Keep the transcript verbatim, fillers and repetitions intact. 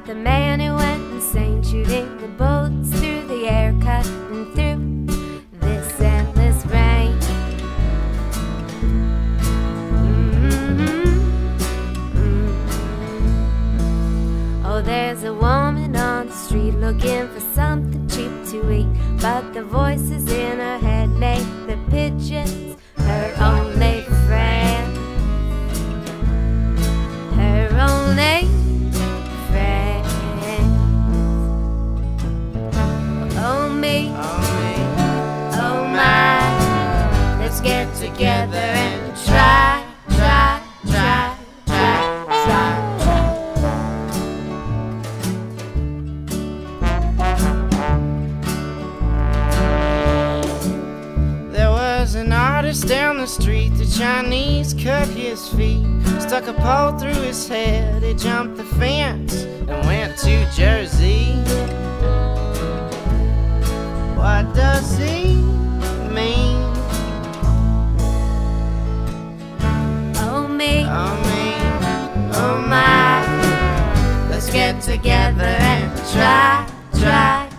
about the man who went insane, shooting the bullets through the air, cutting through this endless rain. Mm-hmm. Mm-hmm. Oh, there's a woman on the street looking for something cheap to eat, but the voices in her head make the pigeons her only friend. Her only friend. Oh me, Oh me, oh my, let's get together and try, try, try, try, try. there was an artist down the street. The Chinese cut his feet, stuck a pole through his head. He jumped the fence and went to Jersey. What does he mean? Oh me, Oh me, oh my, let's get together and try, try,